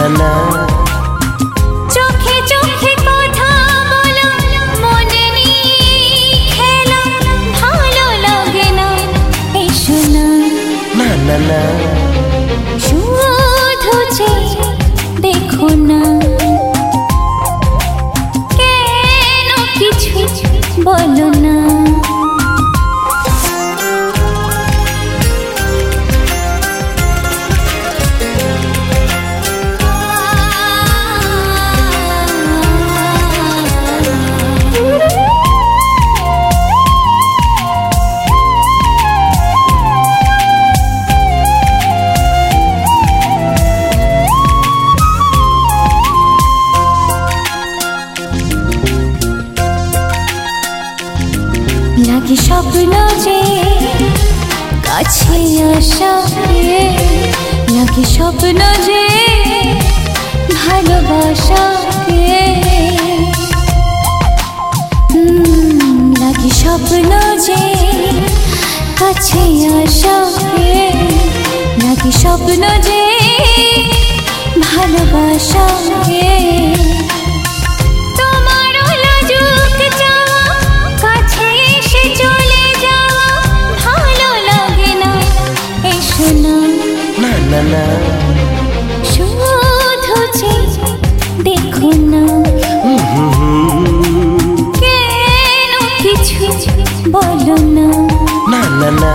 না না চোখে চোখে কথা বলো মনে নিয়ে খেলা ভালো লাগে না এসো না না না না শুধু যে দেখো না কেন কিছু বলো না লাগে স্বপ্ন যে কাছে আসা লাগে স্বপ্ন যে ভালোবাসা লাগে স্বপ্ন যে কাছে আসা লাগে স্বপ্ন যে ভালোবাসা না না শুধু যে দেখো না কেন কিছু বলো না না না না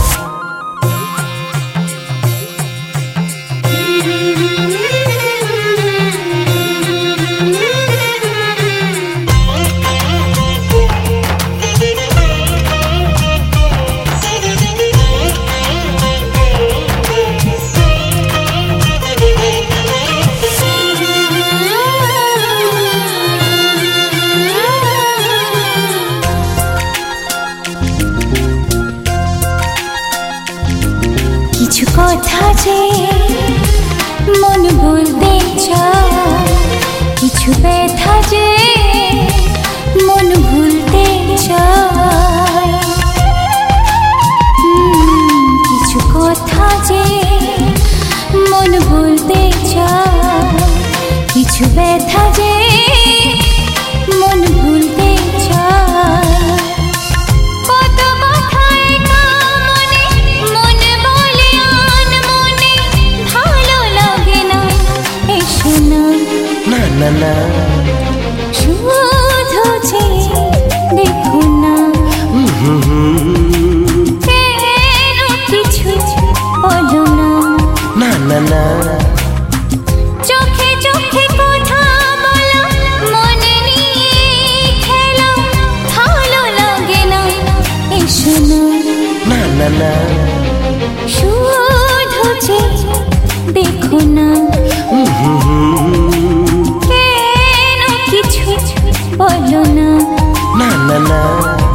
কিছু কথা যে মন বলতে চায় কিছু ব্যথা যে মন ভুলতে চায় কিছু কথা যে মন বলতে চায় কিছু ব্যথা যে মন ভুলতে চায় না না শুধু যে দেখো না কেন কিছু বলো না না না না চোখে চোখে কথা বলো মনে নিয়ে খেলা ভালো লাগে না এসো না না না না শুধু যে দেখো না না না না